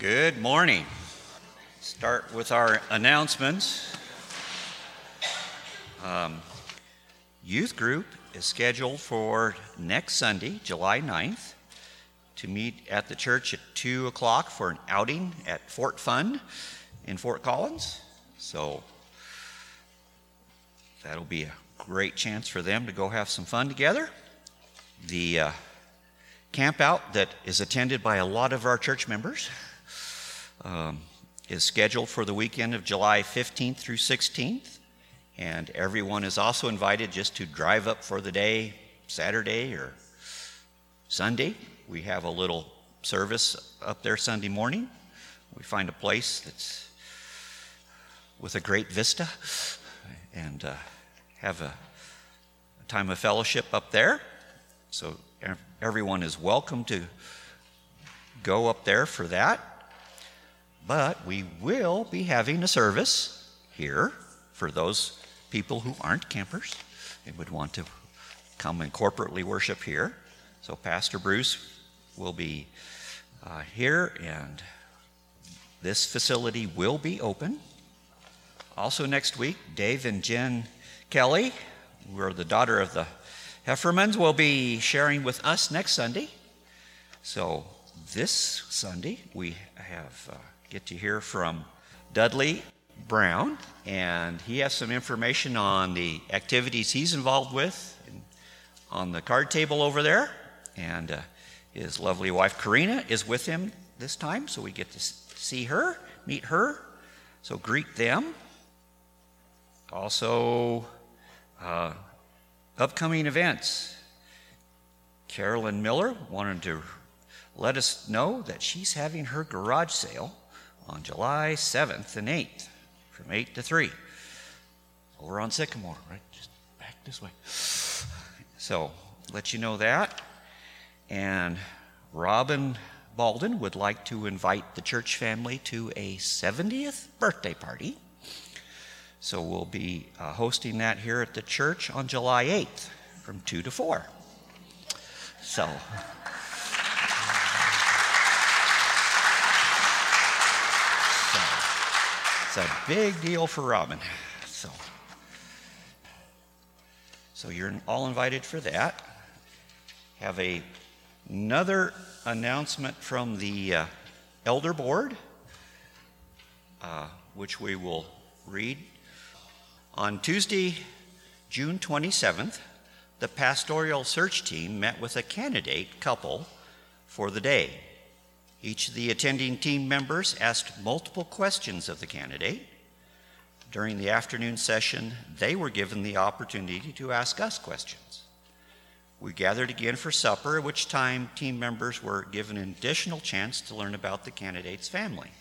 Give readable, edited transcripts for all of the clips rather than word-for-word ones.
Good morning. Start with our announcements. Youth group is scheduled for next Sunday, July 9th, to meet at the church at 2 o'clock for an outing at Fort Fun in Fort Collins. So that'll be a great chance for them to go have some fun together. The camp out that is attended by a lot of our church members is scheduled for the weekend of July 15th through 16th, and everyone is also invited just to drive up for the day, Saturday or Sunday. We have a little service up there Sunday morning. We find a place that's with a great vista and have a time of fellowship up there. So everyone is welcome to go up there for that. But we will be having a service here for those people who aren't campers and would want to come and corporately worship here. So Pastor Bruce will be here, and this facility will be open. Also next week, Dave and Jen Kelly, who are the daughter of the Heffermans, will be sharing with us next Sunday. So this Sunday, we get to hear from Dudley Brown, and he has some information on the activities he's involved with on the card table over there. And his lovely wife, Karina, is with him this time, so we get to see her, meet her. So greet them. Also, upcoming events. Carolyn Miller wanted to let us know that she's having her garage sale on July 7th and 8th from 8 to 3 over on Sycamore, right? Just back this way. So, let you know that. And Robin Balden would like to invite the church family to a 70th birthday party. So we'll be hosting that here at the church on July 8th from 2 to 4. So it's a big deal for Robin. So you're all invited for that. Have another announcement from the Elder Board, which we will read. On Tuesday, June 27th, the pastoral search team met with a candidate couple for the day. Each of the attending team members asked multiple questions of the candidate. During the afternoon session, they were given the opportunity to ask us questions. We gathered again for supper, at which time team members were given an additional chance to learn about the candidate's family.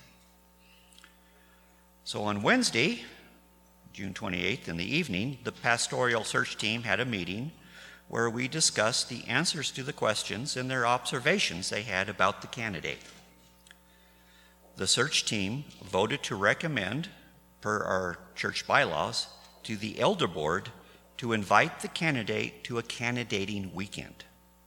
So on Wednesday, June 28th in the evening, the pastoral search team had a meeting where we discussed the answers to the questions and their observations they had about the candidate. The search team voted to recommend, per our church bylaws, to the Elder Board to invite the candidate to a candidating weekend.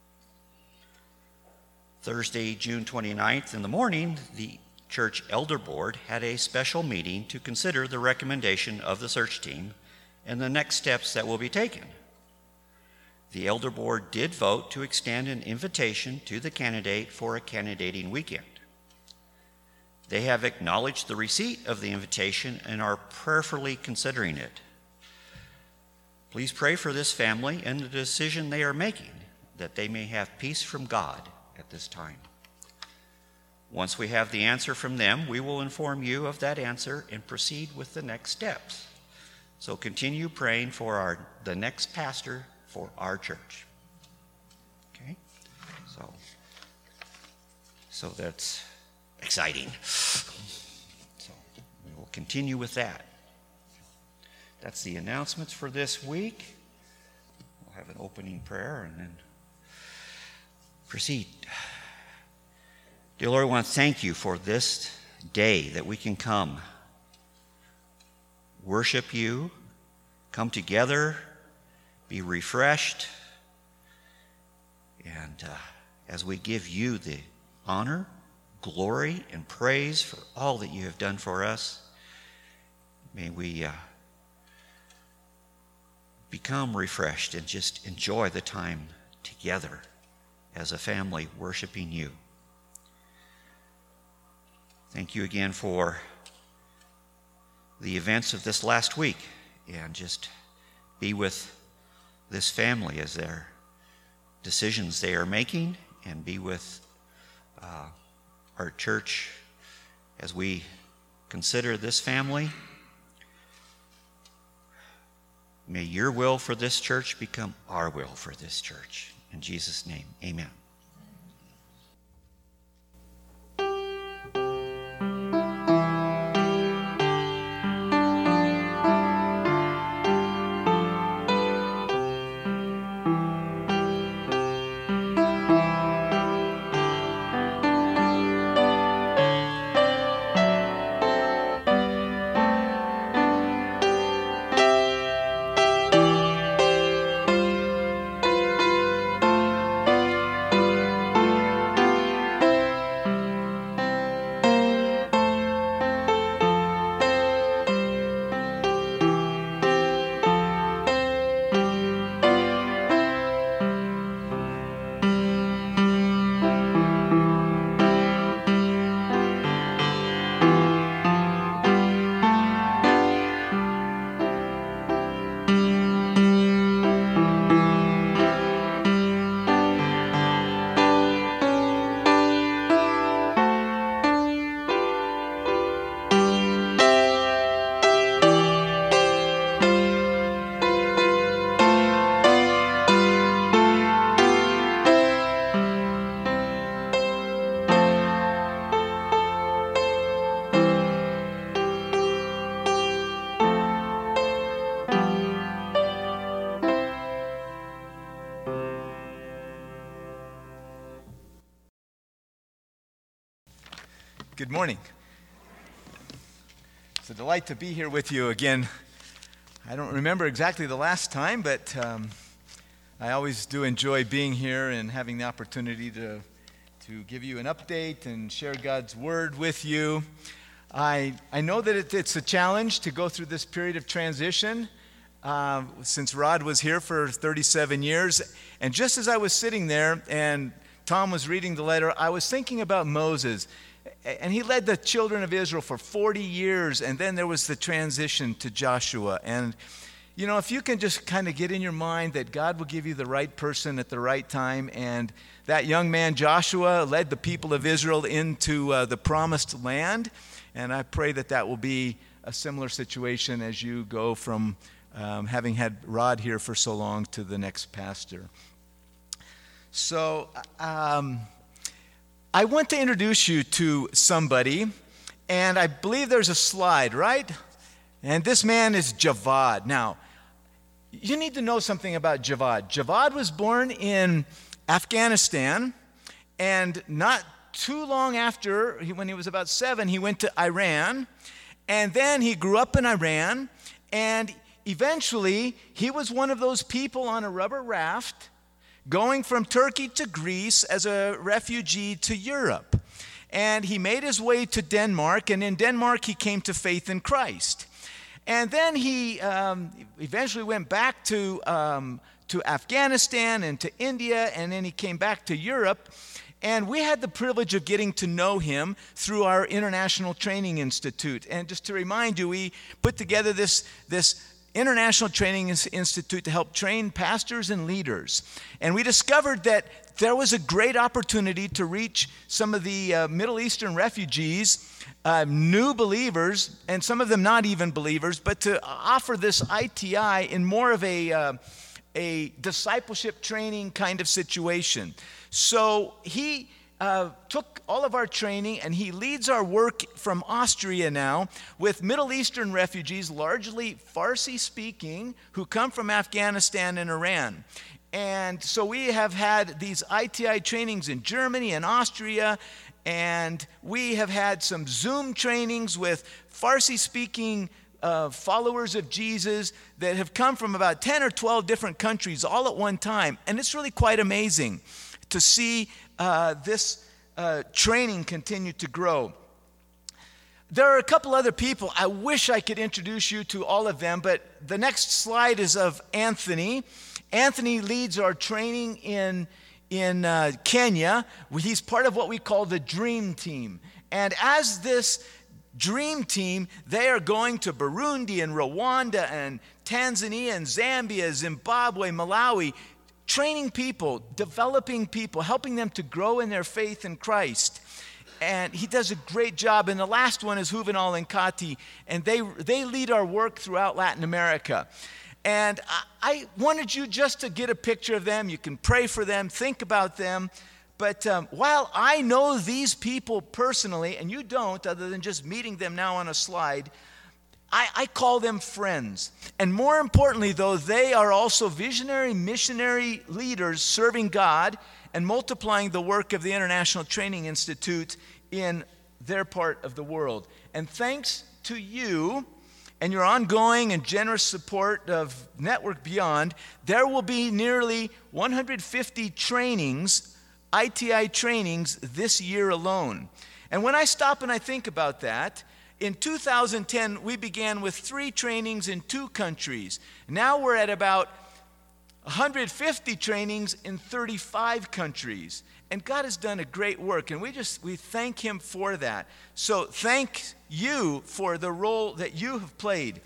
Thursday, June 29th in the morning, the Church Elder Board had a special meeting to consider the recommendation of the search team and the next steps that will be taken. The Elder Board did vote to extend an invitation to the candidate for a candidating weekend. They have acknowledged the receipt of the invitation and are prayerfully considering it. Please pray for this family and the decision they are making, that they may have peace from God at this time. Once we have the answer from them, we will inform you of that answer and proceed with the next steps. So continue praying for the next pastor for our church. Okay? So that's exciting. So we will continue with that. That's the announcements for this week. We'll have an opening prayer and then proceed. Dear Lord, I want to thank you for this day that we can come, worship you, come together, be refreshed, and as we give you the honor, glory and praise for all that you have done for us. May we become refreshed and just enjoy the time together as a family worshiping you. Thank you again for the events of this last week, and just be with this family as their decisions they are making, and be with our church as we consider this family. May your will for this church become our will for this church. In Jesus' name, amen. Good morning. It's a delight to be here with you again. I don't remember exactly the last time, but I always do enjoy being here and having the opportunity to give you an update and share God's Word with you. I know that it's a challenge to go through this period of transition since Rod was here for 37 years. And just as I was sitting there and Tom was reading the letter, I was thinking about Moses. And he led the children of Israel for 40 years, and then there was the transition to Joshua. And, you know, if you can just kind of get in your mind that God will give you the right person at the right time, and that young man Joshua led the people of Israel into the promised land, and I pray that that will be a similar situation as you go from having had Rod here for so long to the next pastor. So, I want to introduce you to somebody, and I believe there's a slide, right? And this man is Javad. Now, you need to know something about Javad. Javad was born in Afghanistan, and not too long after, when he was about 7, he went to Iran, and then he grew up in Iran, and eventually he was one of those people on a rubber raft going from Turkey to Greece as a refugee to Europe. And he made his way to Denmark, and in Denmark he came to faith in Christ. And then he eventually went back to Afghanistan and to India, and then he came back to Europe. And we had the privilege of getting to know him through our International Training Institute. And just to remind you, we put together this International Training Institute to help train pastors and leaders. And we discovered that there was a great opportunity to reach some of the Middle Eastern refugees, new believers, and some of them not even believers, but to offer this ITI in more of a discipleship training kind of situation. So he took all of our training, and he leads our work from Austria now with Middle Eastern refugees, largely Farsi-speaking, who come from Afghanistan and Iran. And so we have had these ITI trainings in Germany and Austria, and we have had some Zoom trainings with Farsi-speaking followers of Jesus that have come from about 10 or 12 different countries all at one time. And it's really quite amazing to see this training continue to grow. There are a couple other people. I wish I could introduce you to all of them, but the next slide is of Anthony. Anthony leads our training in Kenya. He's part of what we call the Dream Team. And as this Dream Team, they are going to Burundi and Rwanda and Tanzania and Zambia, Zimbabwe, Malawi, training people, developing people, helping them to grow in their faith in Christ. And he does a great job. And the last one is Juvenal and Kati, and they lead our work throughout Latin America. And I wanted you just to get a picture of them. You can pray for them, think about them. But while I know these people personally, and you don't, other than just meeting them now on a slide, I call them friends. And more importantly, though, they are also visionary, missionary leaders serving God and multiplying the work of the International Training Institute in their part of the world. And thanks to you and your ongoing and generous support of Network Beyond, there will be nearly 150 trainings, ITI trainings, this year alone. And when I stop and I think about that, in 2010, we began with 3 trainings in 2 countries. Now we're at about 150 trainings in 35 countries. And God has done a great work, and we thank Him for that. So thank you for the role that you have played.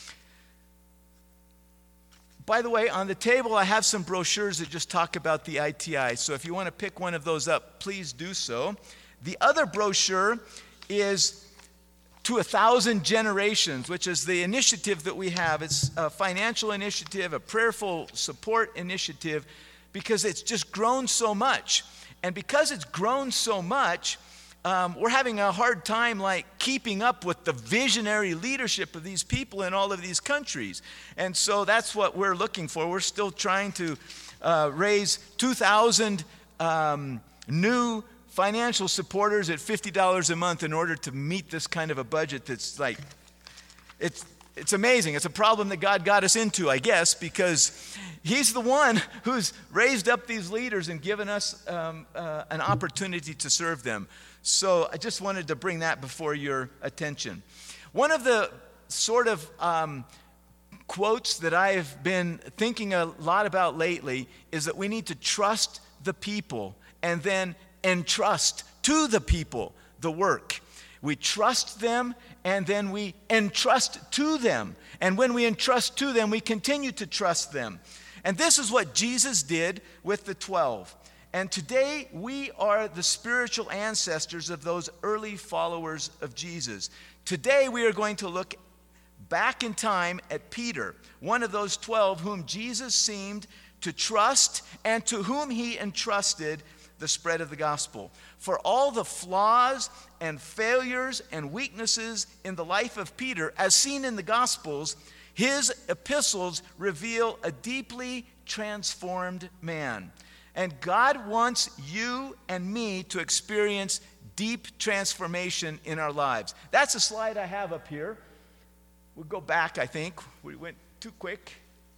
By the way, on the table I have some brochures that just talk about the ITI. So if you want to pick one of those up, please do so. The other brochure is To 1,000 Generations, which is the initiative that we have. It's a financial initiative, a prayerful support initiative, because it's just grown so much. And because it's grown so much, we're having a hard time keeping up with the visionary leadership of these people in all of these countries. And so that's what we're looking for. We're still trying to raise 2,000 new financial supporters at $50 a month in order to meet this kind of a budget that's it's amazing. It's a problem that God got us into, I guess, because He's the one who's raised up these leaders and given us an opportunity to serve them. So I just wanted to bring that before your attention. One of the sort of quotes that I have been thinking a lot about lately is that we need to trust the people and then entrust to the people the work. We trust them, and then we entrust to them. And when we entrust to them, we continue to trust them. And this is what Jesus did with the 12. And today, we are the spiritual ancestors of those early followers of Jesus. Today, we are going to look back in time at Peter, one of those 12 whom Jesus seemed to trust and to whom He entrusted the spread of the gospel. For all the flaws and failures and weaknesses in the life of Peter, as seen in the Gospels, his epistles reveal a deeply transformed man. And God wants you and me to experience deep transformation in our lives. That's a slide I have up here. We'll go back, I think. We went too quick.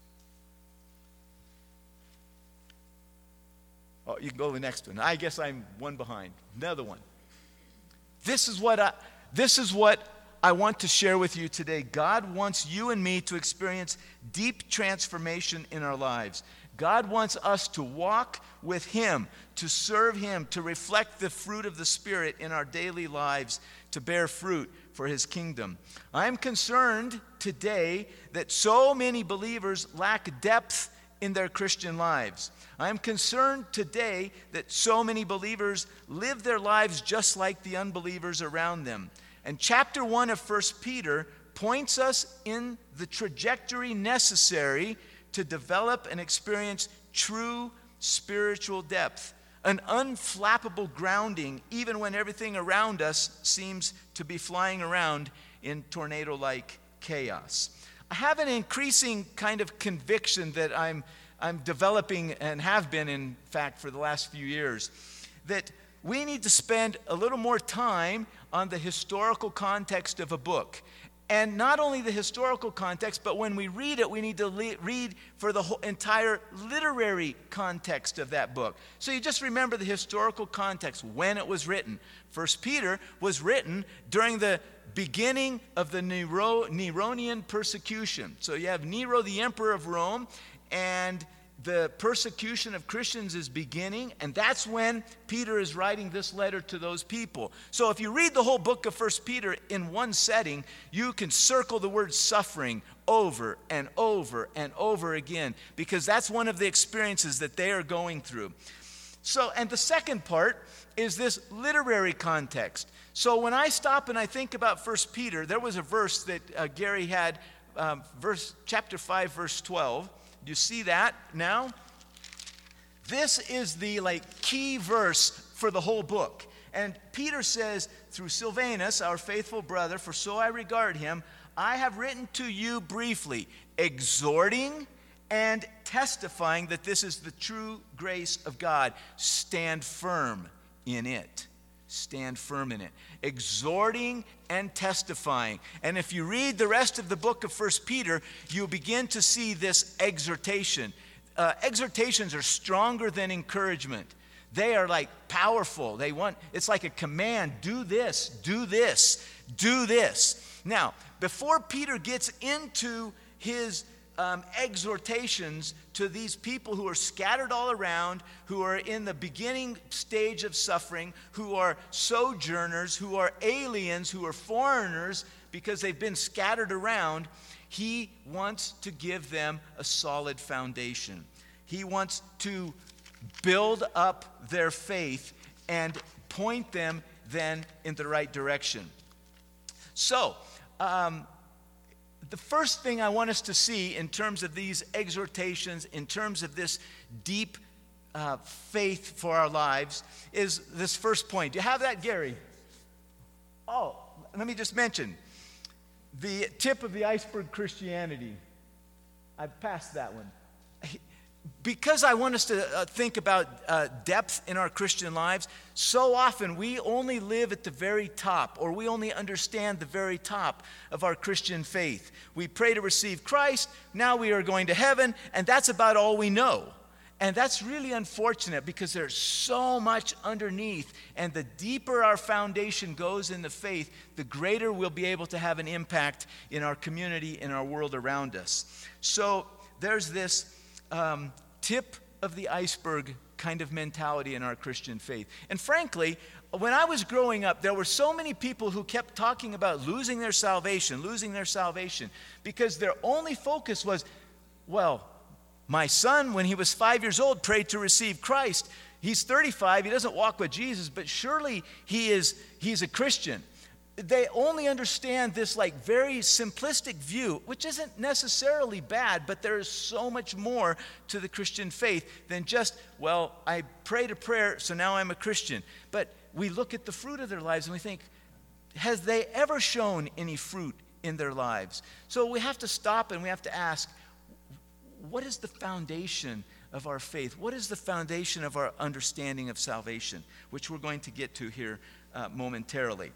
Oh, you can go to the next one. I guess I'm one behind. Another one. This is what I want to share with you today. God wants you and me to experience deep transformation in our lives. God wants us to walk with Him, to serve Him, to reflect the fruit of the Spirit in our daily lives, to bear fruit for His kingdom. I'm concerned today that so many believers lack depth in their Christian lives. I'm concerned today that so many believers live their lives just like the unbelievers around them. And chapter 1 of 1 Peter points us in the trajectory necessary to develop and experience true spiritual depth, an unflappable grounding even when everything around us seems to be flying around in tornado-like chaos. I have an increasing kind of conviction that I'm developing and have been, in fact, for the last few years, that we need to spend a little more time on the historical context of a book. And not only the historical context, but when we read it, we need to read for the whole entire literary context of that book. So you just remember the historical context, when it was written. 1 Peter was written during the beginning of the Neronian persecution. So you have Nero, the emperor of Rome, and the persecution of Christians is beginning, and that's when Peter is writing this letter to those people. So if you read the whole book of 1 Peter in one setting, you can circle the word suffering over and over and over again, because that's one of the experiences that they are going through. So, and the second part is this literary context. So when I stop and I think about 1 Peter, there was a verse that Gary had, chapter 5, verse 12. You see that now? This is the key verse for the whole book. And Peter says, through Silvanus, our faithful brother, for so I regard him, I have written to you briefly, exhorting and testifying that this is the true grace of God. Stand firm in it. Stand firm in it. Exhorting and testifying. And if you read the rest of the book of 1 Peter, you begin to see this exhortation. Exhortations are stronger than encouragement. They are powerful. It's like a command. Do this, do this, do this. Now, before Peter gets into his exhortations to these people who are scattered all around, who are in the beginning stage of suffering, who are sojourners, who are aliens, who are foreigners, because they've been scattered around, he wants to give them a solid foundation. He wants to build up their faith and point them then in the right direction. So, the first thing I want us to see in terms of these exhortations, in terms of this deep faith for our lives, is this first point. Do you have that, Gary? Oh, let me just mention the tip of the iceberg Christianity. I've passed that one. Because I want us to think about depth in our Christian lives, so often we only live at the very top, or we only understand the very top of our Christian faith. We pray to receive Christ, now we are going to heaven, and that's about all we know. And that's really unfortunate, because there's so much underneath, and the deeper our foundation goes in the faith, the greater we'll be able to have an impact in our community, in our world around us. So there's this tip of the iceberg kind of mentality in our Christian faith. And frankly, when I was growing up, there were so many people who kept talking about losing their salvation, because their only focus was, well, my son, when he was 5 years old, prayed to receive Christ. He's 35, he doesn't walk with Jesus, but surely he's a Christian. They only understand this very simplistic view, which isn't necessarily bad, but there is so much more to the Christian faith than just, well, I prayed a prayer, so now I'm a Christian. But we look at the fruit of their lives and we think, has they ever shown any fruit in their lives? So we have to stop and we have to ask, what is the foundation of our faith? What is the foundation of our understanding of salvation? Which we're going to get to here momentarily.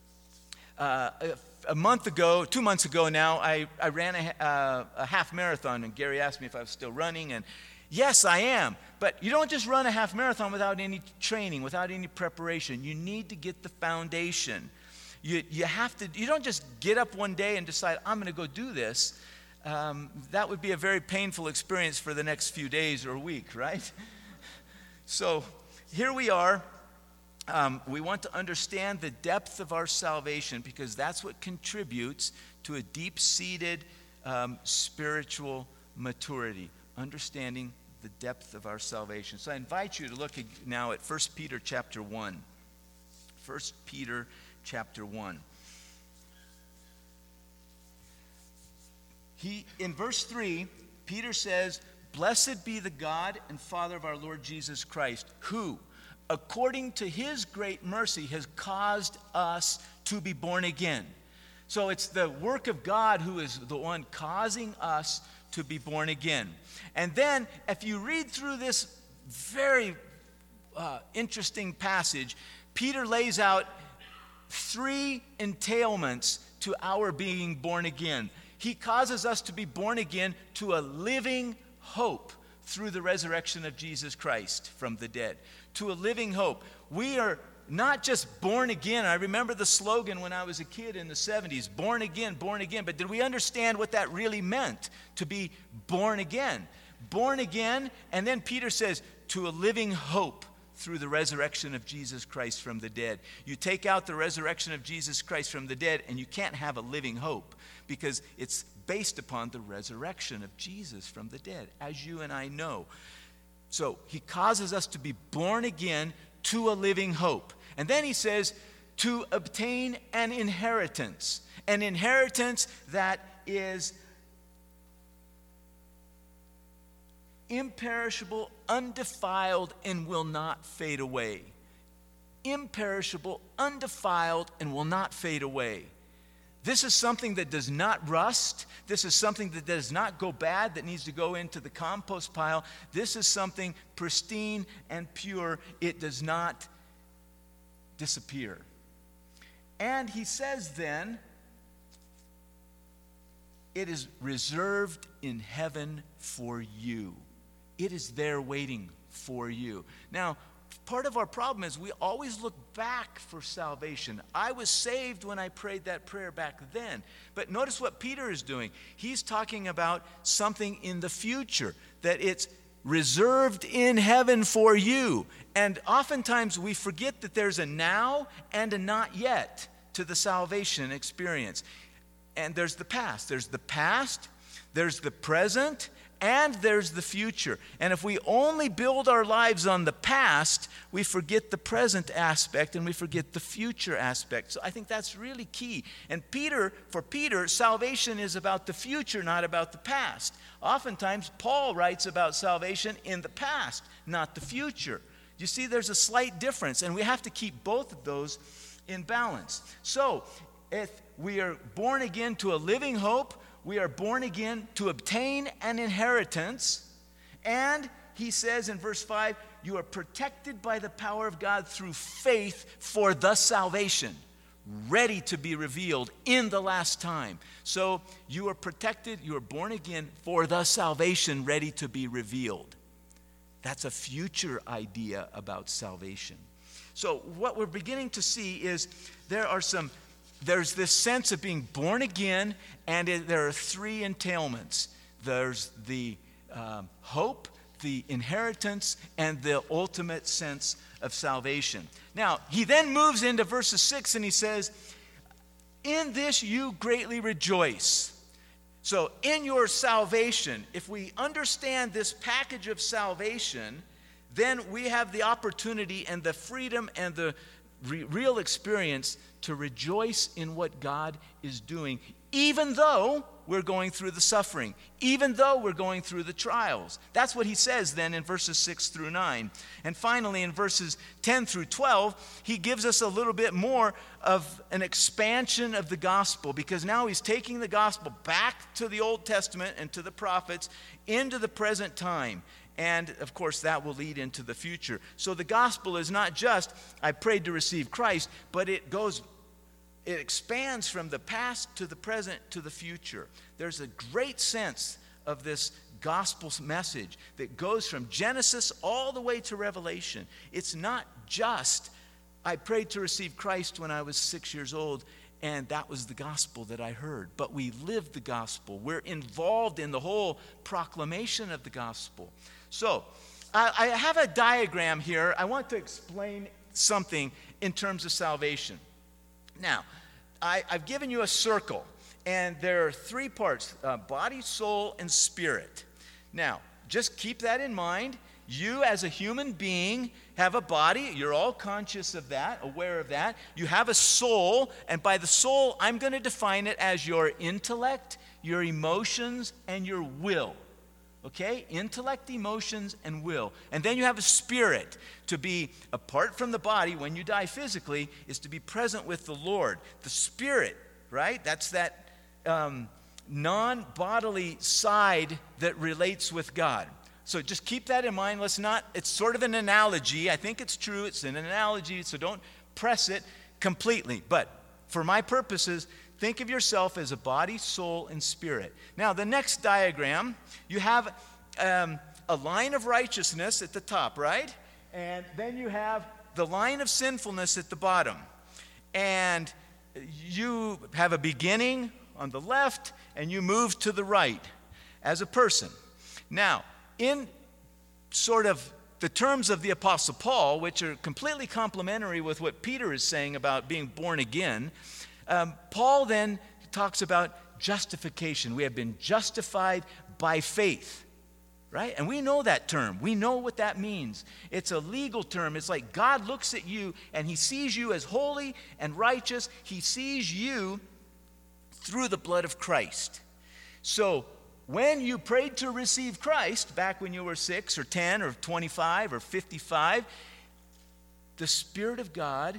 A month ago, 2 months ago now, I ran a half marathon, and Gary asked me if I was still running, and yes, I am. But you don't just run a half marathon without any training, without any preparation. You need to get the foundation. You don't just get up one day and decide, I'm going to go do this. That would be a very painful experience for the next few days or week, right? So here we are. We want to understand the depth of our salvation, because that's what contributes to a deep-seated spiritual maturity, understanding the depth of our salvation. So I invite you to look now at 1 Peter chapter 1. 1 Peter chapter 1. In verse 3, Peter says, "Blessed be the God and Father of our Lord Jesus Christ, who, according to his great mercy, has caused us to be born again." So it's the work of God who is the one causing us to be born again. And then, if you read through this very interesting passage, Peter lays out three entailments to our being born again. He causes us to be born again to a living hope through the resurrection of Jesus Christ from the dead. To a living hope. We are not just born again. I remember the slogan when I was a kid in the 70s, born again, born again. But did we understand what that really meant, to be born again? Born again, and then Peter says, to a living hope through the resurrection of Jesus Christ from the dead. You take out the resurrection of Jesus Christ from the dead, and you can't have a living hope, because it's based upon the resurrection of Jesus from the dead, as you and I know. So he causes us to be born again to a living hope. And then he says, to obtain an inheritance that is imperishable, undefiled, and will not fade away. Imperishable, undefiled, and will not fade away. This is something that does not rust. This is something that does not go bad, that needs to go into the compost pile. This is something pristine and pure. It does not disappear. And he says then, it is reserved in heaven for you. It is there waiting for you. Now, part of our problem is we always look back for salvation. I was saved when I prayed that prayer back then. But notice what Peter is doing. He's talking about something in the future, that it's reserved in heaven for you. And oftentimes we forget that there's a now and a not yet to the salvation experience. And there's the past. There's the past, there's the present, and there's the future. And if we only build our lives on the past, we forget the present aspect and we forget the future aspect. So I think that's really key. And for Peter, salvation is about the future, not about the past. Oftentimes, Paul writes about salvation in the past, not the future. You see, there's a slight difference, and we have to keep both of those in balance. So, if we are born again to a living hope, we are born again to obtain an inheritance. And he says in verse 5, you are protected by the power of God through faith for the salvation, ready to be revealed in the last time. So you are protected, you are born again for the salvation ready to be revealed. That's a future idea about salvation. So what we're beginning to see is there's this sense of being born again, and there are three entailments. There's the hope, the inheritance, and the ultimate sense of salvation. Now, he then moves into verses 6, and he says, in this you greatly rejoice. So, in your salvation, if we understand this package of salvation, then we have the opportunity and the freedom and the real experience to rejoice in what God is doing, even though we're going through the suffering, even though we're going through the trials. That's what he says then in verses 6 through 9. And finally, in verses 10 through 12, he gives us a little bit more of an expansion of the gospel, because now he's taking the gospel back to the Old Testament and to the prophets into the present time. And, of course, that will lead into the future. So the gospel is not just, I prayed to receive Christ, but it expands from the past to the present to the future. There's a great sense of this gospel message that goes from Genesis all the way to Revelation. It's not just, I prayed to receive Christ when I was 6 years old, and that was the gospel that I heard. But we live the gospel. We're involved in the whole proclamation of the gospel. So, I have a diagram here. I want to explain something in terms of salvation. Now, I've given you a circle, and there are three parts, body, soul, and spirit. Now, just keep that in mind. You, as a human being, have a body. You're all conscious of that, aware of that. You have a soul, and by the soul, I'm going to define it as your intellect, your emotions, and your will. Okay? Intellect, emotions, and will. And then you have a spirit. To be apart from the body when you die physically is to be present with the Lord. The spirit, right? That's that non-bodily side that relates with God. So just keep that in mind. It's sort of an analogy. I think it's true. It's an analogy, so don't press it completely. But for my purposes, think of yourself as a body, soul, and spirit. Now, the next diagram, you have a line of righteousness at the top, right? And then you have the line of sinfulness at the bottom. And you have a beginning on the left, and you move to the right as a person. Now, in sort of the terms of the Apostle Paul, which are completely complementary with what Peter is saying about being born again, Paul then talks about justification. We have been justified by faith, right? And we know that term. We know what that means. It's a legal term. It's like God looks at you and he sees you as holy and righteous. He sees you through the blood of Christ. So when you prayed to receive Christ, back when you were 6 or 10 or 25 or 55, the Spirit of God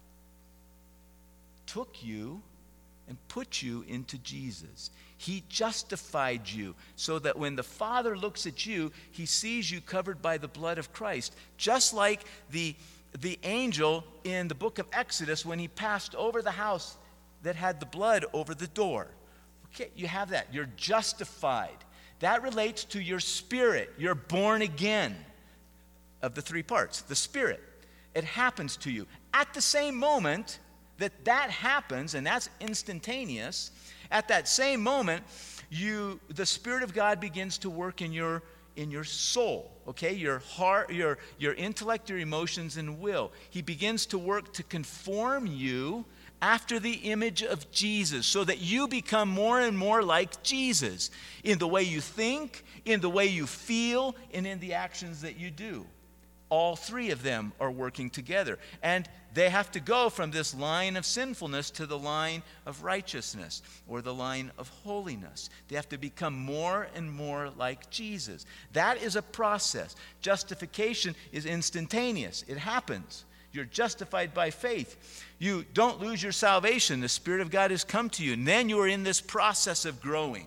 took you and put you into Jesus. He justified you so that when the Father looks at you, he sees you covered by the blood of Christ. Just like the angel in the book of Exodus when he passed over the house that had the blood over the door. Okay, you have that. You're justified. That relates to your spirit. You're born again. Of the three parts, the spirit. It happens to you. At the same moment that happens, and that's instantaneous, at that same moment, the Spirit of God begins to work in your soul, okay? Your heart, your intellect, your emotions, and will. He begins to work to conform you after the image of Jesus so that you become more and more like Jesus in the way you think, in the way you feel, and in the actions that you do. All three of them are working together. And they have to go from this line of sinfulness to the line of righteousness or the line of holiness. They have to become more and more like Jesus. That is a process. Justification is instantaneous. It happens. You're justified by faith. You don't lose your salvation. The Spirit of God has come to you. And then you are in this process of growing.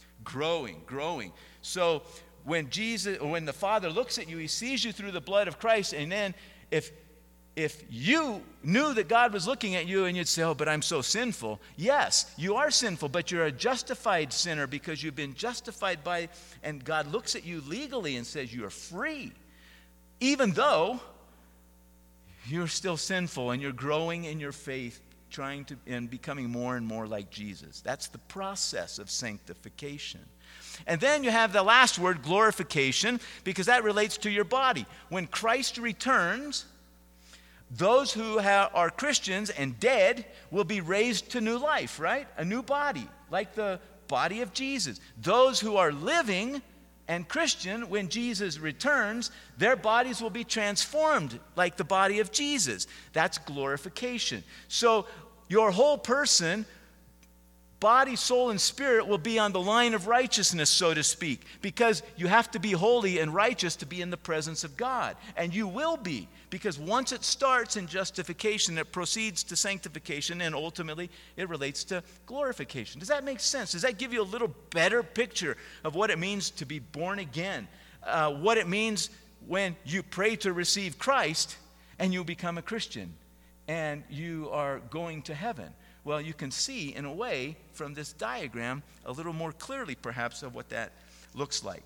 So when the Father looks at you, he sees you through the blood of Christ. And then if you knew that God was looking at you and you'd say, oh, but I'm so sinful. Yes, you are sinful, but you're a justified sinner because you've been justified by, and God looks at you legally and says you're free. Even though you're still sinful and you're growing in your faith, trying to and becoming more and more like Jesus. That's the process of sanctification. And then you have the last word, glorification, because that relates to your body. When Christ returns, those who are Christians and dead will be raised to new life, right? A new body, like the body of Jesus. Those who are living and Christian, when Jesus returns, their bodies will be transformed like the body of Jesus. That's glorification. So your whole person, body, soul, and spirit will be on the line of righteousness, so to speak, because you have to be holy and righteous to be in the presence of God. And you will be, because once it starts in justification, it proceeds to sanctification, and ultimately it relates to glorification. Does that make sense? Does that give you a little better picture of what it means to be born again? What it means when you pray to receive Christ and you become a Christian and you are going to heaven? Well, you can see, in a way, from this diagram, a little more clearly, perhaps, of what that looks like.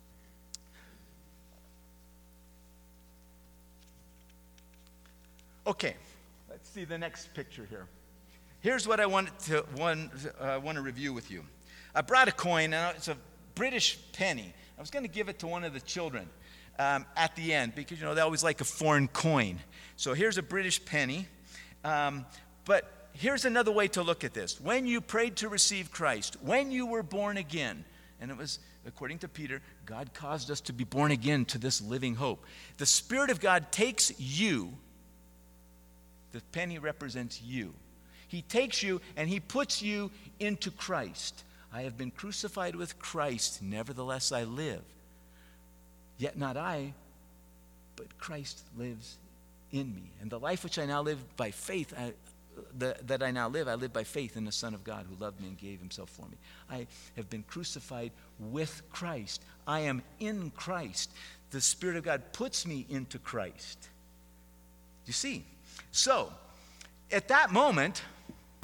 Okay, let's see the next picture here. Here's what I want to review with you. I brought a coin. Now it's a British penny. I was going to give it to one of the children at the end because, they always like a foreign coin. So here's a British penny. But here's another way to look at this. When you prayed to receive Christ, when you were born again, and it was, according to Peter, God caused us to be born again to this living hope. The Spirit of God takes you. The penny represents you. He takes you and he puts you into Christ. I have been crucified with Christ, nevertheless I live. Yet not I, but Christ lives in me. And the life which I now live by faith, I live by faith in the Son of God who loved me and gave himself for me. I have been crucified with Christ. I am in Christ. The Spirit of God puts me into Christ. You see? So, at that moment,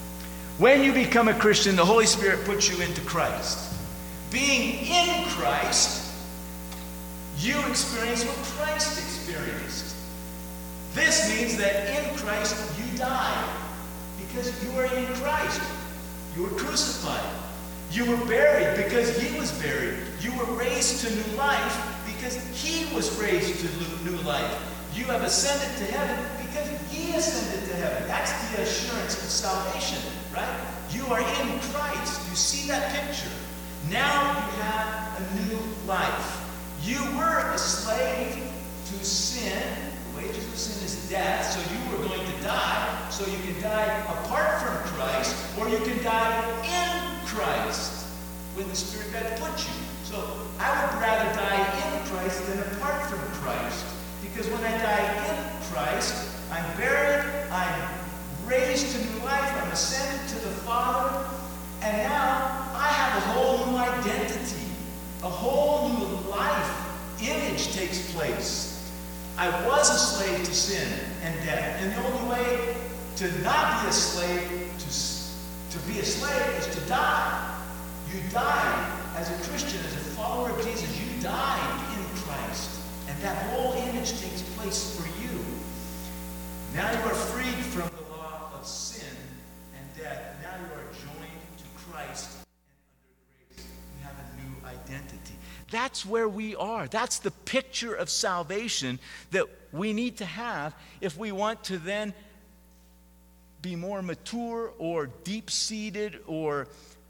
when you become a Christian, the Holy Spirit puts you into Christ. Being in Christ, you experience what Christ experienced. This means that in Christ you die because you are in Christ. You were crucified. You were buried because he was buried. You were raised to new life because he was raised to new life. You have ascended to heaven because he ascended to heaven. That's the assurance of salvation, right? You are in Christ. You see that picture. Now you have a new life. You were a slave to sin. The wages of sin is death, so you were going to die. So you can die apart from Christ, or you can die in Christ when the Spirit God put you. So I would rather die in Christ than apart from Christ. Because when I die in Christ, I'm buried, I'm raised to new life, I'm ascended to the Father, and now I have a whole new identity, a whole new life. Image takes place. I was a slave to sin and death, and the only way to not be a slave, to be a slave, is to die. You died as a Christian, as a follower of Jesus. You died in Christ. And that whole image takes place for you. Now you are freed from the law of sin and death. Now you are joined to Christ and under grace. You have a new identity. That's where we are. That's the picture of salvation that we need to have if we want to then be more mature or deep-seated or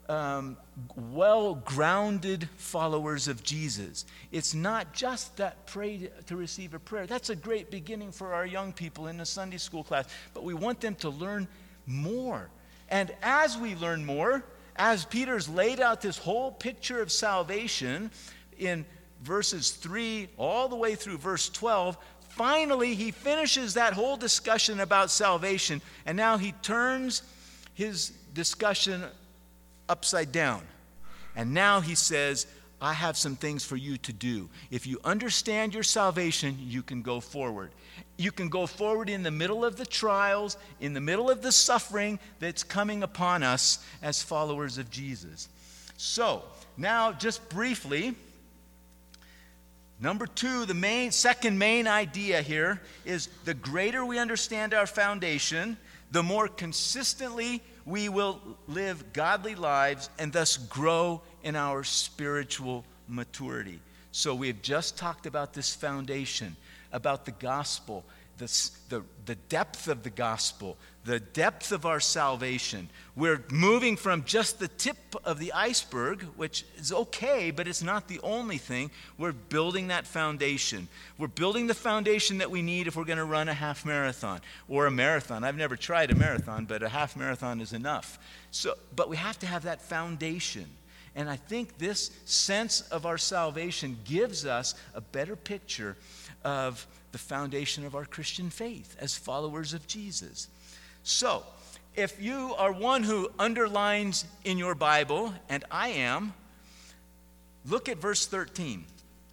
well-grounded followers of Jesus. It's not just that pray to receive a prayer. That's a great beginning for our young people in the Sunday school class, but we want them to learn more. And as we learn more, as Peter's laid out this whole picture of salvation in verses 3 all the way through verse 12, finally he finishes that whole discussion about salvation, and now he turns his discussion upside down. And now he says, I have some things for you to do. If you understand your salvation, you can go forward. You can go forward in the middle of the trials, in the middle of the suffering that's coming upon us as followers of Jesus. So, now just briefly, number 2, the second main idea here is the greater we understand our foundation, the more consistently we will live godly lives and thus grow in our spiritual maturity. So we've just talked about this foundation, about the gospel, the depth of the gospel, the depth of our salvation. We're moving from just the tip of the iceberg, which is okay, but it's not the only thing. We're building that foundation. We're building the foundation that we need if we're going to run a half marathon or a marathon. I've never tried a marathon, but a half marathon is enough. But we have to have that foundation. And I think this sense of our salvation gives us a better picture of the foundation of our Christian faith as followers of Jesus. So, if you are one who underlines in your Bible, and I am, look at verse 13.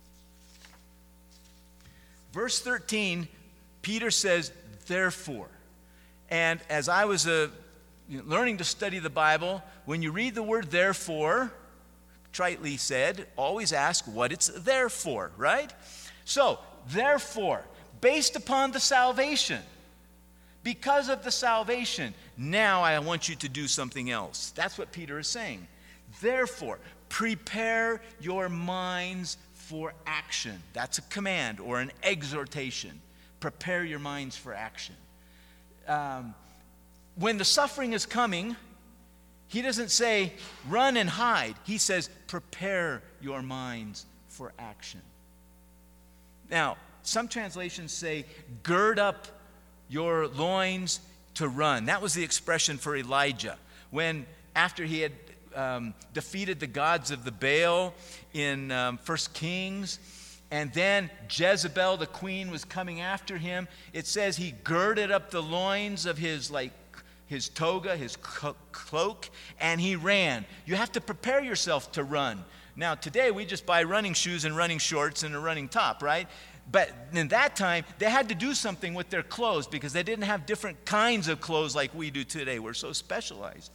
Verse 13, Peter says, therefore. And as I was learning to study the Bible, when you read the word therefore, tritely said, always ask what it's there for, right? So, therefore, based upon the salvation, because of the salvation, now I want you to do something else. That's what Peter is saying. Therefore, prepare your minds for action. That's a command or an exhortation. Prepare your minds for action. When the suffering is coming, he doesn't say, run and hide. He says, prepare your minds for action. Now, some translations say, gird up your loins to run. That was the expression for Elijah. When, after he had defeated the gods of the Baal in 1 Kings, and then Jezebel, the queen, was coming after him, it says he girded up the loins of his toga, his cloak, and he ran. You have to prepare yourself to run. Now, today we just buy running shoes and running shorts and a running top, right? But in that time, they had to do something with their clothes because they didn't have different kinds of clothes like we do today. We're so specialized.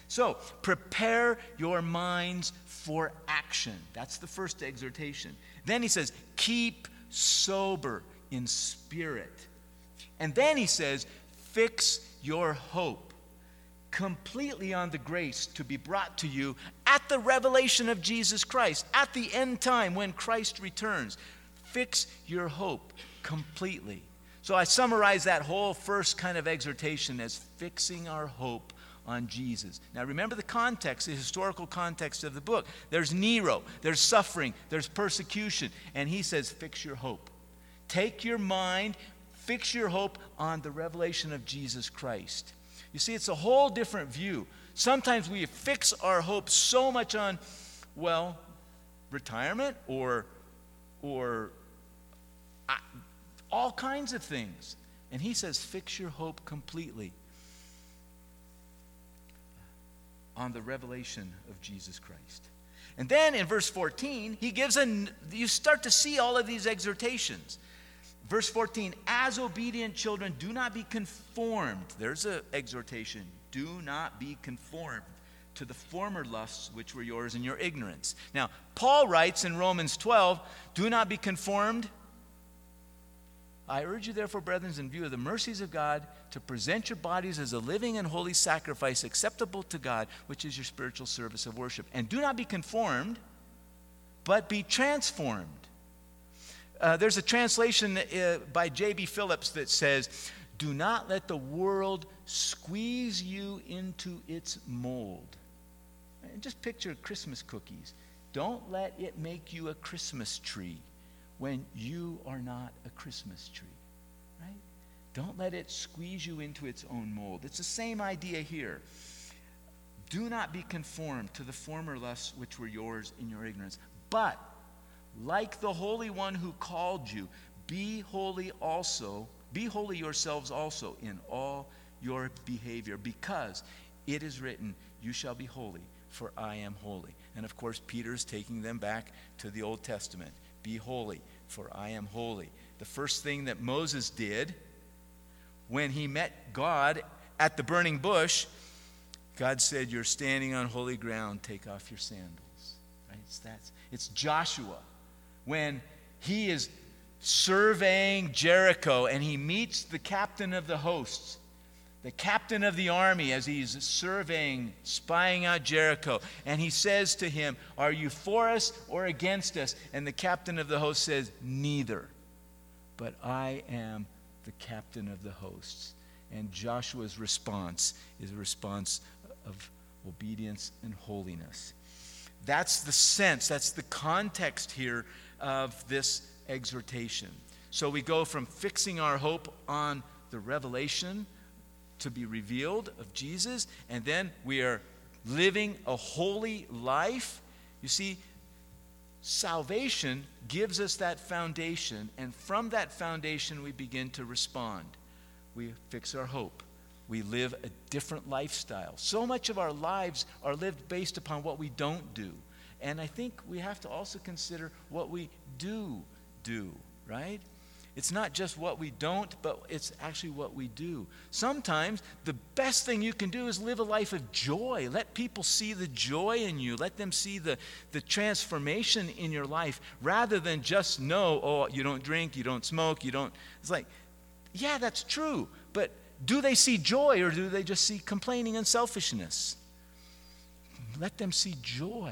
So, prepare your minds for action. That's the first exhortation. Then he says, keep sober in spirit. And then he says, fix your hope completely on the grace to be brought to you at the revelation of Jesus Christ, at the end time when Christ returns. Fix your hope completely. So I summarize that whole first kind of exhortation as fixing our hope on Jesus. Now remember the context, the historical context of the book. There's Nero, there's suffering, there's persecution, and he says, fix your hope. Take your mind, fix your hope on the revelation of Jesus Christ. You see, it's a whole different view. Sometimes we fix our hope so much on, well, retirement or all kinds of things. And he says, fix your hope completely on the revelation of Jesus Christ. And then in verse 14, he gives you start to see all of these exhortations. Verse 14, as obedient children, do not be conformed. There's an exhortation. Do not be conformed to the former lusts which were yours in your ignorance. Now, Paul writes in Romans 12, do not be conformed. I urge you, therefore, brethren, in view of the mercies of God, to present your bodies as a living and holy sacrifice acceptable to God, which is your spiritual service of worship. And do not be conformed, but be transformed. There's a translation by J.B. Phillips that says, do not let the world squeeze you into its mold. And just picture Christmas cookies. Don't let it make you a Christmas tree when you are not a Christmas tree, right? Don't let it squeeze you into its own mold. It's the same idea here. Do not be conformed to the former lusts which were yours in your ignorance. But, like the Holy One who called you, be holy yourselves also in all your behavior, because it is written, you shall be holy, for I am holy. And of course, Peter's taking them back to the Old Testament. Be holy, for I am holy. The first thing that Moses did when he met God at the burning bush, God said, you're standing on holy ground, take off your sandals. Right? It's Joshua. When he is surveying Jericho and he meets the captain of the hosts, the captain of the army, as he's surveying, spying out Jericho, and he says to him, are you for us or against us? And the captain of the host says, neither, but I am the captain of the hosts. And Joshua's response is a response of obedience and holiness. That's the sense, that's the context here of this exhortation. So we go from fixing our hope on the revelation to be revealed of Jesus, and then we are living a holy life. You see, salvation gives us that foundation, and from that foundation we begin to respond. We fix our hope. We live a different lifestyle. So much of our lives are lived based upon what we don't do. And I think we have to also consider what we do, right? It's not just what we don't, but it's actually what we do. Sometimes the best thing you can do is live a life of joy. Let people see the joy in you. Let them see the transformation in your life, rather than just know, oh, you don't drink, you don't smoke, you don't. It's like, yeah, that's true. But do they see joy, or do they just see complaining and selfishness? Let them see joy.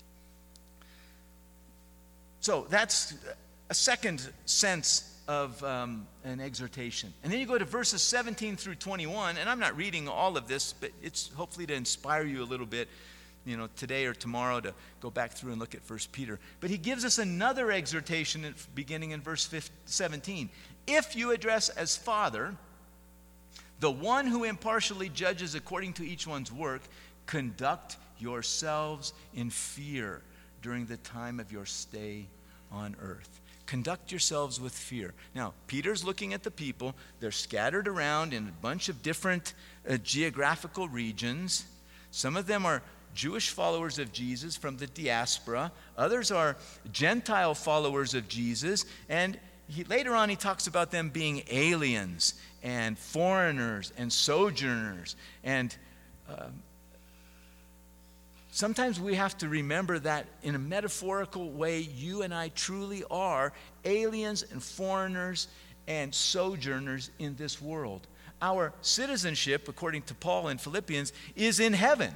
So that's a second sense of an exhortation. And then you go to verses 17 through 21, and I'm not reading all of this, but it's hopefully to inspire you a little bit, today or tomorrow, to go back through and look at 1 Peter. But he gives us another exhortation beginning in verse 17. If you address as Father the one who impartially judges according to each one's work, conduct yourselves in fear during the time of your stay on earth. Conduct yourselves with fear. Now, Peter's looking at the people. They're scattered around in a bunch of different geographical regions. Some of them are Jewish followers of Jesus from the diaspora. Others are Gentile followers of Jesus. And later on, he talks about them being aliens and foreigners and sojourners. And sometimes we have to remember that in a metaphorical way, you and I truly are aliens and foreigners and sojourners in this world. Our citizenship, according to Paul in Philippians, is in heaven,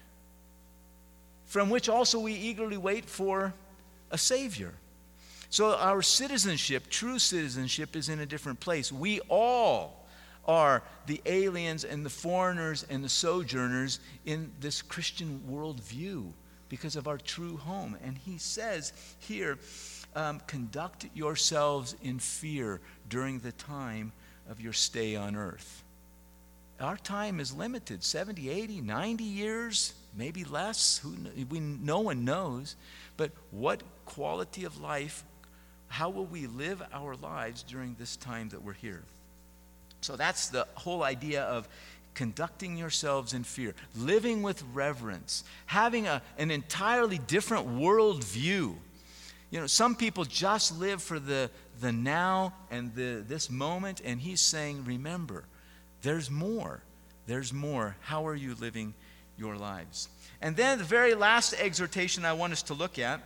from which also we eagerly wait for a Savior. So our citizenship, true citizenship, is in a different place. We all are the aliens and the foreigners and the sojourners in this Christian worldview because of our true home. And he says here, conduct yourselves in fear during the time of your stay on earth. Our time is limited, 70, 80, 90 years, maybe less. No one knows. But what quality of life, how will we live our lives during this time that we're here? So that's the whole idea of conducting yourselves in fear, living with reverence, having an entirely different worldview. You know, some people just live for the now and this moment, and he's saying, remember, there's more. There's more. How are you living your lives? And then the very last exhortation I want us to look at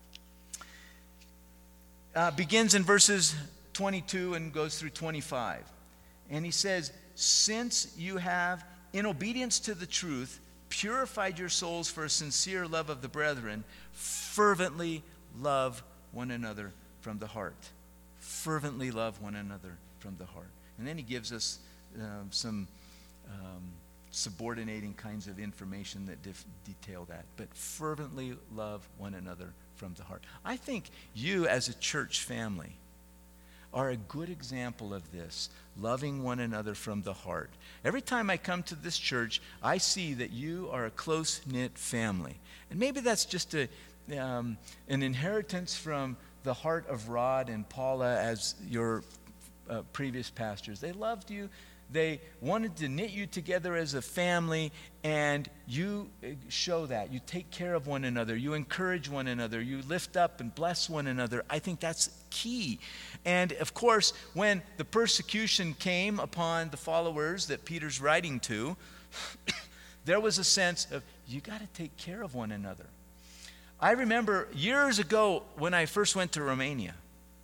begins in verses 22 and goes through 25. And he says, since you have, in obedience to the truth, purified your souls for a sincere love of the brethren, fervently love one another from the heart. Fervently love one another from the heart. And then he gives us some subordinating kinds of information that detail that. But fervently love one another from the heart. I think you as a church family are a good example of this, loving one another from the heart. Every time I come to this church, I see that you are a close-knit family. And maybe that's just an inheritance from the heart of Rod and Paula as your previous pastors. They loved you. They wanted to knit you together as a family, and you show that. You take care of one another. You encourage one another. You lift up and bless one another. I think that's key. And, of course, when the persecution came upon the followers that Peter's writing to, there was a sense of, you got to take care of one another. I remember years ago when I first went to Romania,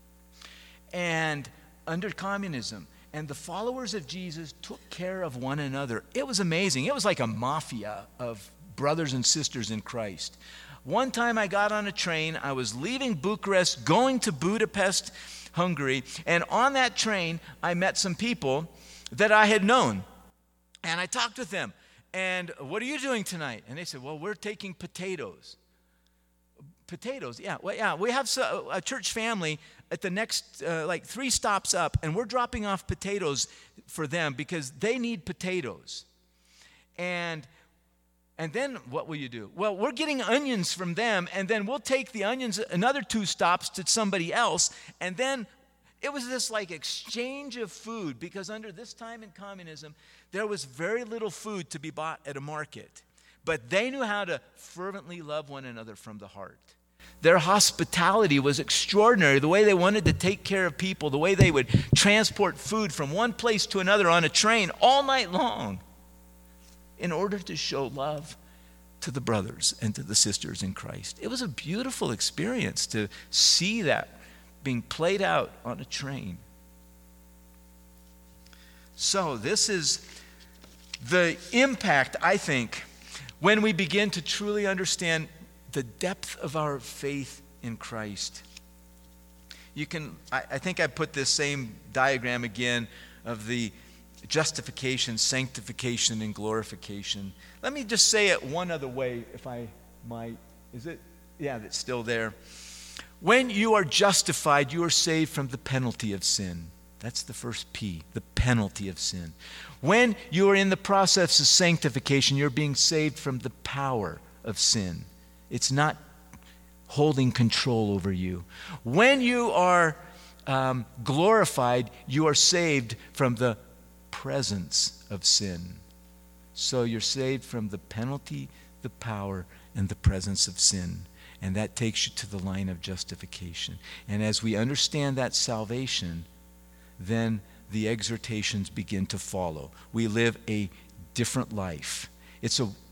and under communism, and the followers of Jesus took care of one another. It was amazing. It was like a mafia of brothers and sisters in Christ. One time I got on a train. I was leaving Bucharest, going to Budapest, Hungary. And on that train, I met some people that I had known. And I talked with them. And what are you doing tonight? And they said, well, we're taking potatoes. Potatoes, yeah. Well, yeah, we have a church family at the next, 3 stops up, and we're dropping off potatoes for them because they need potatoes. And then what will you do? Well, we're getting onions from them, and then we'll take the onions another 2 stops to somebody else, and then it was this like exchange of food, because under this time in communism, there was very little food to be bought at a market. But they knew how to fervently love one another from the heart. Their hospitality was extraordinary. The way they wanted to take care of people, the way they would transport food from one place to another on a train all night long in order to show love to the brothers and to the sisters in Christ. It was a beautiful experience to see that being played out on a train. So this is the impact, I think, when we begin to truly understand the depth of our faith in Christ. I think I put this same diagram again of the justification, sanctification, and glorification. Let me just say it one other way, if I might. Is it? Yeah, that's still there. When you are justified, you are saved from the penalty of sin. That's the first P, the penalty of sin. When you are in the process of sanctification, you're being saved from the power of sin. It's not holding control over you. When you are glorified, you are saved from the presence of sin. So you're saved from the penalty, the power, and the presence of sin. And that takes you to the line of justification. And as we understand that salvation, then the exhortations begin to follow. We live a different life. It's a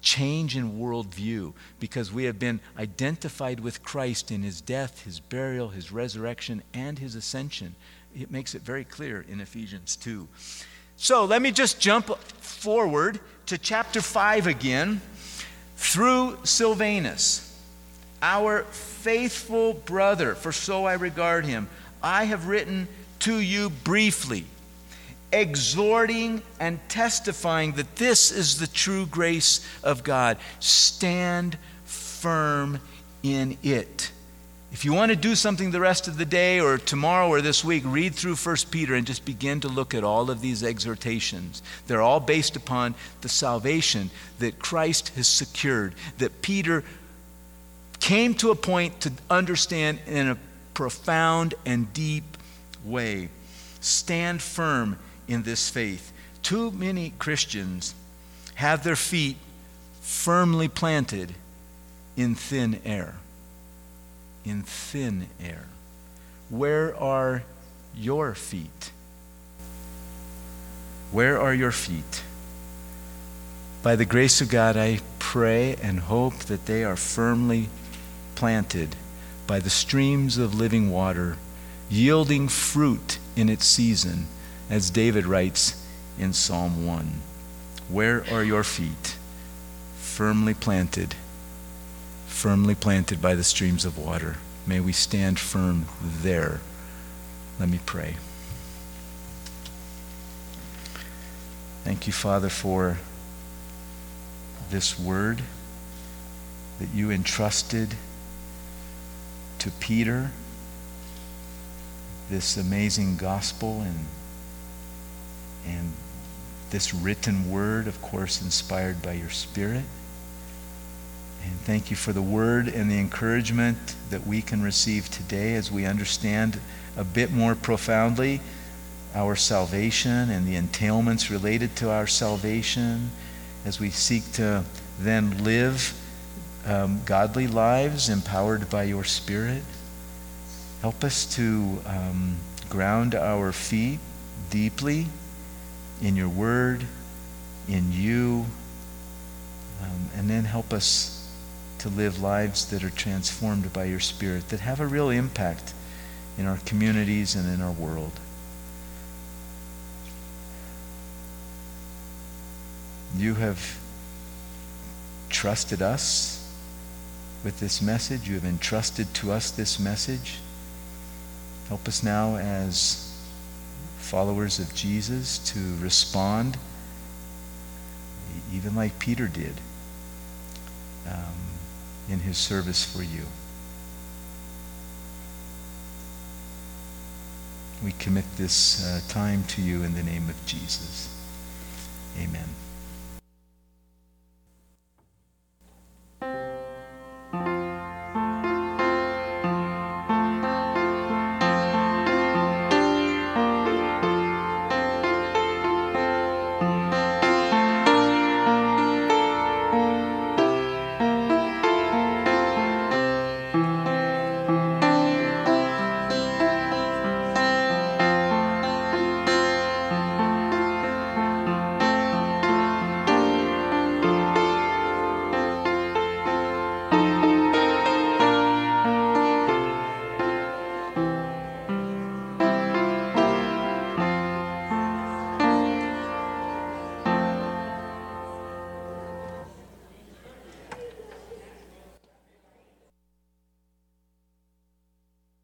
change in worldview because we have been identified with Christ in his death, his burial, his resurrection, and his ascension. It makes it very clear in Ephesians 2. So let me just jump forward to chapter 5 again. Through Silvanus, our faithful brother, for so I regard him, I have written to you briefly, exhorting and testifying that this is the true grace of God. Stand firm in it. If you want to do something the rest of the day or tomorrow or this week, read through 1 Peter and just begin to look at all of these exhortations. They're all based upon the salvation that Christ has secured, that Peter came to a point to understand in a profound and deep way. Stand firm in this faith. Too many Christians have their feet firmly planted in thin air. In thin air. Where are your feet? Where are your feet? By the grace of God, I pray and hope that they are firmly planted by the streams of living water, yielding fruit in its season, as David writes in Psalm 1. Where are your feet? Firmly planted by the streams of water. May we stand firm there. Let me pray. Thank you, Father, for this word that you entrusted to Peter, this amazing gospel and this written word, of course, inspired by your Spirit. And thank you for the word and the encouragement that we can receive today as we understand a bit more profoundly our salvation and the entailments related to our salvation, as we seek to then live godly lives empowered by your Spirit. Help us to ground our feet deeply in your word, in you, and then help us to live lives that are transformed by your Spirit, that have a real impact in our communities and in our world. You have trusted us with this message. You have entrusted to us this message. Help us now as followers of Jesus to respond, even like Peter did, in his service for you. We commit this time to you in the name of Jesus. Amen.